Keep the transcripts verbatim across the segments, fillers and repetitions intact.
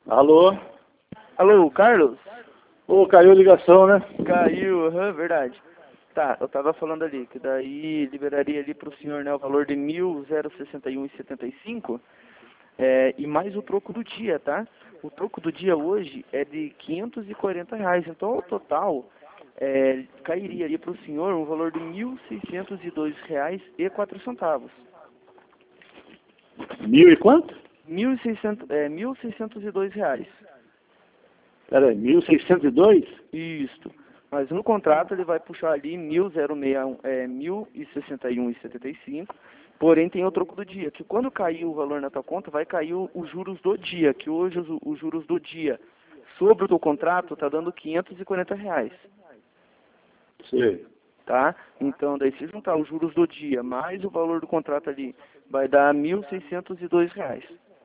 Alô? Alô, Carlos? Ô, caiu a ligação, né? Caiu, aham, verdade. Tá, eu tava falando ali, que daí liberaria ali pro senhor, né, o valor de mil e sessenta e um e setenta e cinco, é, e mais o troco do dia, tá? O troco do dia hoje é de quinhentos e quarenta reais, então ao total é, cairia ali pro senhor um valor de mil seiscentos e dois reais e quatro centavos. Mil e quanto? Mil e seiscentos, é, mil seiscentos e dois reais. Peraí, mil seiscentos e dois? Isto. Mas no contrato ele vai puxar ali mil zero sessenta e um, é, mil e sessenta e um e setenta e cinco, porém tem o troco do dia, que quando cair o valor na tua conta, vai cair o- os juros do dia, que hoje os, os juros do dia sobre o teu contrato tá dando quinhentos e quarenta reais, Sei. tá? Então daí se juntar os juros do dia mais o valor do contrato ali, vai dar mil seiscentos e dois reais.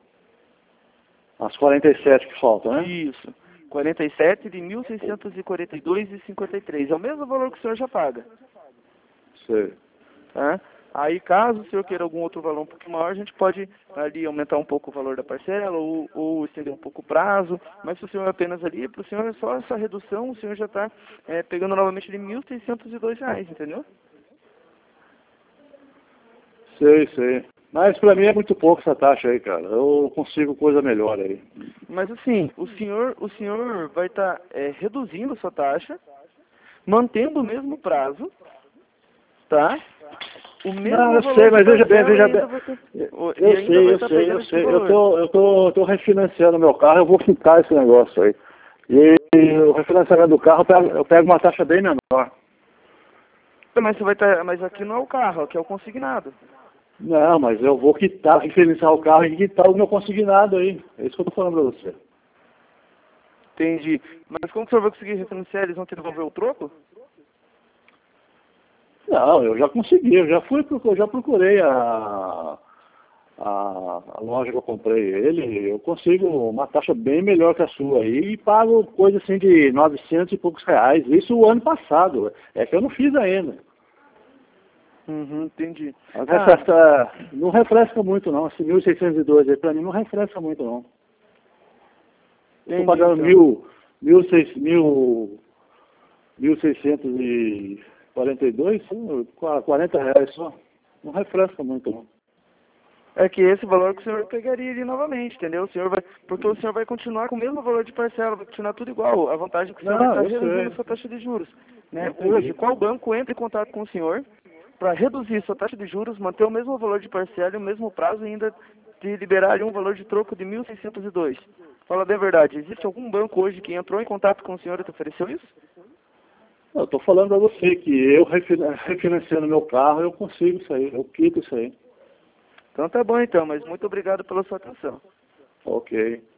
As quarenta e sete que faltam, né? Isso. quarenta e sete de mil seiscentos e quarenta e dois e cinquenta e três. É o mesmo valor que o senhor já paga. Sei. Tá? Aí, caso o senhor queira algum outro valor um pouco maior, a gente pode ali aumentar um pouco o valor da parcela ou, ou estender um pouco o prazo, mas se o senhor apenas ali, para o senhor é só essa redução, o senhor já está é, pegando novamente de mil seiscentos e dois reais, entendeu? Sei, sei. Mas pra mim é muito pouco essa taxa aí, cara. Eu consigo coisa melhor aí. Mas assim, o senhor, o senhor vai estar é, reduzindo a sua taxa, mantendo o mesmo prazo, tá? O mesmo Não, eu valor sei, de mas veja bem, parcela e veja bem. ainda vai ter, Eu e ainda sei, vai eu estar sei, eu pegando esse sei. Eu valor. tô, eu tô, eu tô refinanciando meu carro, eu vou quitar esse negócio aí. E o refinanciamento do carro, eu pego, eu pego uma taxa bem menor. Mas você vai estar, mas aqui não é o carro, aqui é o consignado. Não, mas eu vou quitar, refinanciar o carro e quitar o meu consignado aí. É isso que eu tô falando pra você. Entendi. Mas como que o senhor vai conseguir refinanciar? Eles vão te devolver o troco? Não, eu já consegui, eu já fui, procu- eu já procurei a, a, a loja que eu comprei ele, eu consigo uma taxa bem melhor que a sua aí e pago coisa assim de novecentos e poucos reais. Isso o ano passado, é que eu não fiz ainda. Uhum, entendi. Mas Ah, refresca, não refresca muito não, esse mil seiscentos e dois aí pra mim não refresca muito não. Eu estou entendi pagando então. mil, mil, seis, mil, mil seiscentos e quarenta e dois, sim, quarenta reais só. Não refresca muito não. É que esse valor que o senhor pegaria ali novamente, entendeu? O senhor vai, porque o senhor vai continuar com o mesmo valor de parcela, vai continuar tudo igual. A vantagem é que o senhor vai Não, estar eu reduzindo a sei. sua taxa de juros, né? Hoje, Entendi. qual banco entra em contato com o senhor para reduzir sua taxa de juros, manter o mesmo valor de parcela e o mesmo prazo e ainda te liberar ali um valor de troco de mil seiscentos e dois? Fala bem a verdade, existe algum banco hoje que entrou em contato com o senhor e te ofereceu isso? Eu estou falando a você que eu refina- refinanciando meu carro, eu consigo isso aí, eu quito isso aí. Então tá bom então, mas muito obrigado pela sua atenção. Ok.